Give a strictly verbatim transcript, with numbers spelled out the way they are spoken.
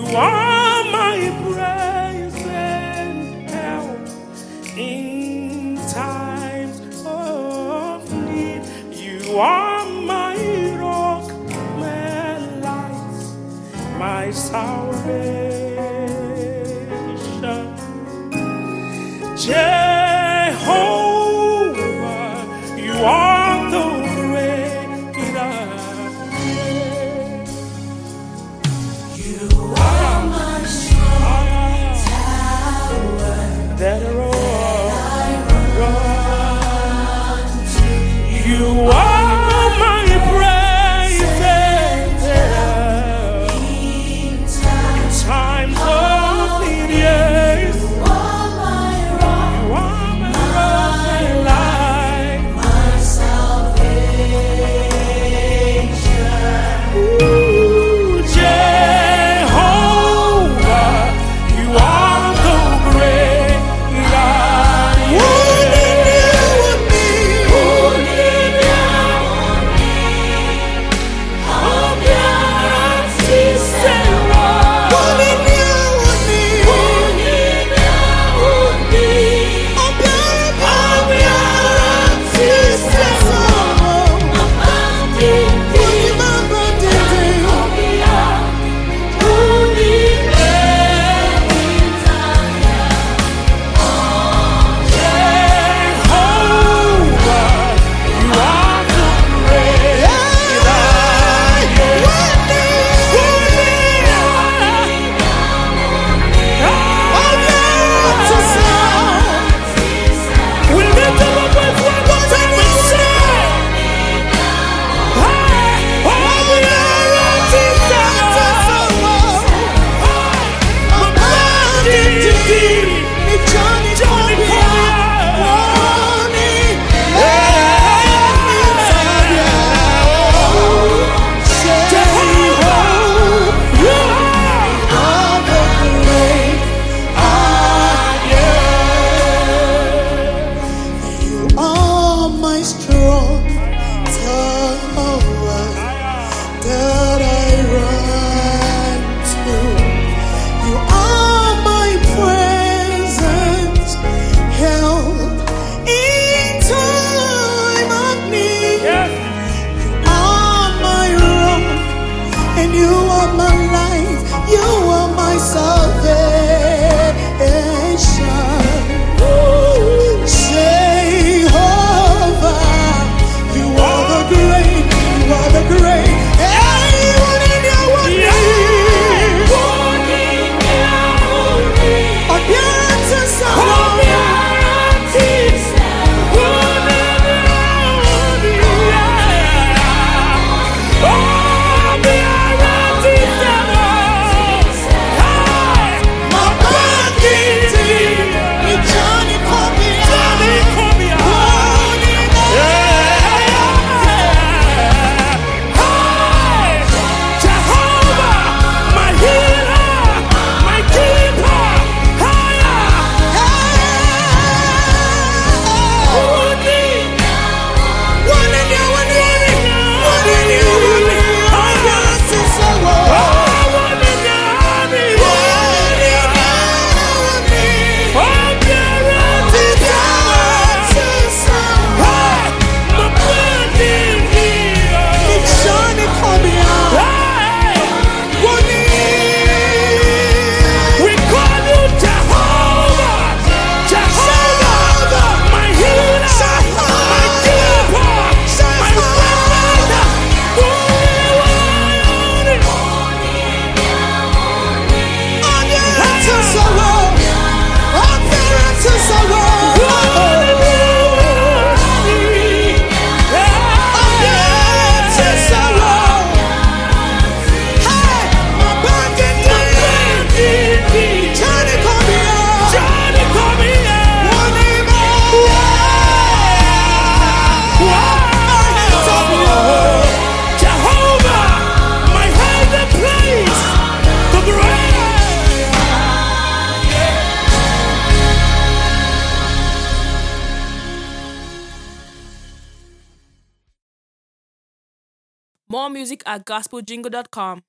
are my praise and help in times of need. You are my rock, my light, my salvation. Jehovah, you are the great I am. You are my strong tower That I run to. You are my praise and help In times times of need. Yes, you are my rock, you are my rock and light. my salvation. Ooh, Jehovah, you are the great God. Who did you want me? Who did you want me? Oh, beauty Sarah. Who did you want me? Who did you want me? Oh, beauty Sarah. Abandoned. More music at gospel jingle dot com.